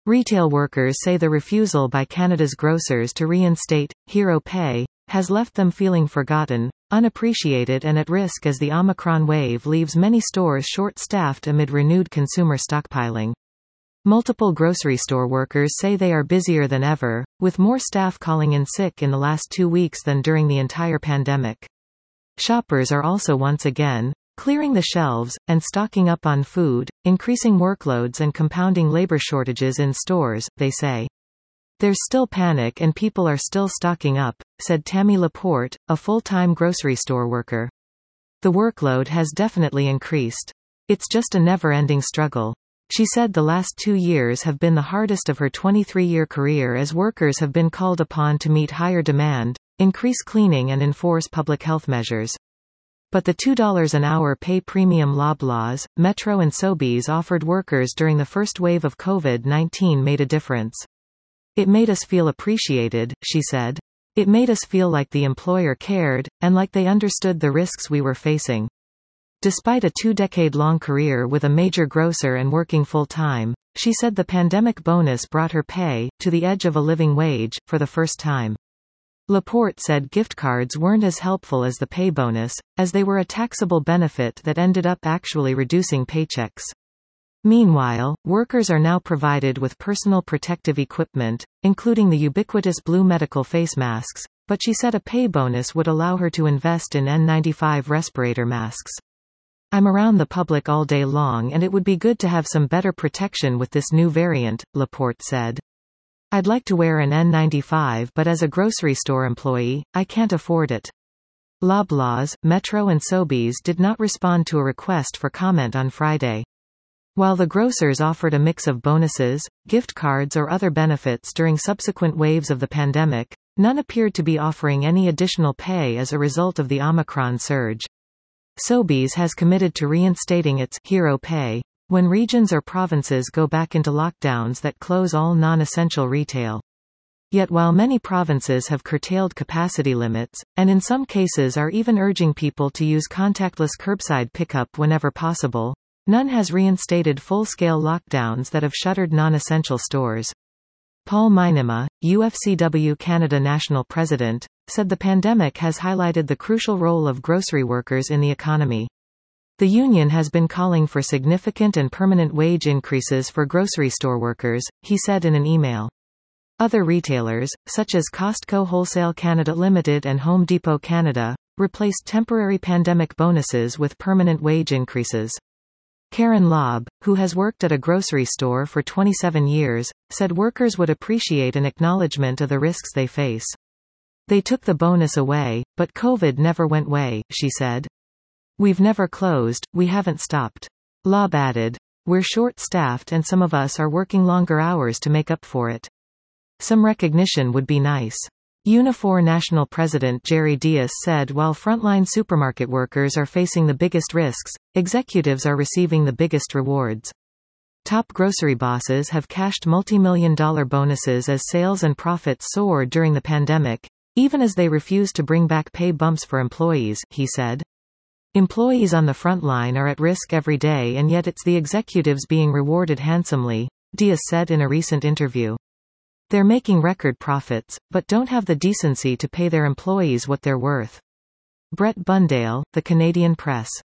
Retail workers say the refusal by Canada's grocers to reinstate hero pay has left them feeling forgotten, unappreciated and at risk as the Omicron wave leaves many stores short-staffed amid renewed consumer stockpiling. Multiple grocery store workers say they are busier than ever, with more staff calling in sick in the last 2 weeks than during the entire pandemic. Shoppers are also once again clearing the shelves and stocking up on food, increasing workloads and compounding labor shortages in stores, they say. There's still panic and people are still stocking up, said Tammy Laporte, a full-time grocery store worker. The workload has definitely increased. It's just a never-ending struggle. She said the last 2 years have been the hardest of her 23-year career as workers have been called upon to meet higher demand, increase cleaning and enforce public health measures. But the $2 an hour pay premium Loblaws, Metro and Sobeys offered workers during the first wave of COVID-19 made a difference. It made us feel appreciated, she said. It made us feel like the employer cared, and like they understood the risks we were facing. Despite a 2-decade-long career with a major grocer and working full-time, she said the pandemic bonus brought her pay to the edge of a living wage, for the first time. Laporte said gift cards weren't as helpful as the pay bonus, as they were a taxable benefit that ended up actually reducing paychecks. Meanwhile, workers are now provided with personal protective equipment, including the ubiquitous blue medical face masks, but she said a pay bonus would allow her to invest in N95 respirator masks. I'm around the public all day long and it would be good to have some better protection with this new variant, Laporte said. I'd like to wear an N95 but as a grocery store employee, I can't afford it. Loblaws, Metro and Sobeys did not respond to a request for comment on Friday. While the grocers offered a mix of bonuses, gift cards or other benefits during subsequent waves of the pandemic, none appeared to be offering any additional pay as a result of the Omicron surge. Sobeys has committed to reinstating its hero pay when regions or provinces go back into lockdowns that close all non-essential retail. Yet while many provinces have curtailed capacity limits, and in some cases are even urging people to use contactless curbside pickup whenever possible, none has reinstated full-scale lockdowns that have shuttered non-essential stores. Paul Meinema, UFCW Canada National President, said the pandemic has highlighted the crucial role of grocery workers in the economy. The union has been calling for significant and permanent wage increases for grocery store workers, he said in an email. Other retailers, such as Costco Wholesale Canada Limited and Home Depot Canada, replaced temporary pandemic bonuses with permanent wage increases. Karen Lobb, who has worked at a grocery store for 27 years, said workers would appreciate an acknowledgement of the risks they face. They took the bonus away, but COVID never went away, she said. We've never closed, we haven't stopped. Lobb added. We're short-staffed and some of us are working longer hours to make up for it. Some recognition would be nice. Unifor National President Jerry Dias said while frontline supermarket workers are facing the biggest risks, executives are receiving the biggest rewards. Top grocery bosses have cashed multi-million-dollar bonuses as sales and profits soared during the pandemic, even as they refuse to bring back pay bumps for employees, he said. Employees on the front line are at risk every day and yet it's the executives being rewarded handsomely, Dias said in a recent interview. They're making record profits, but don't have the decency to pay their employees what they're worth. Brett Bundale, The Canadian Press.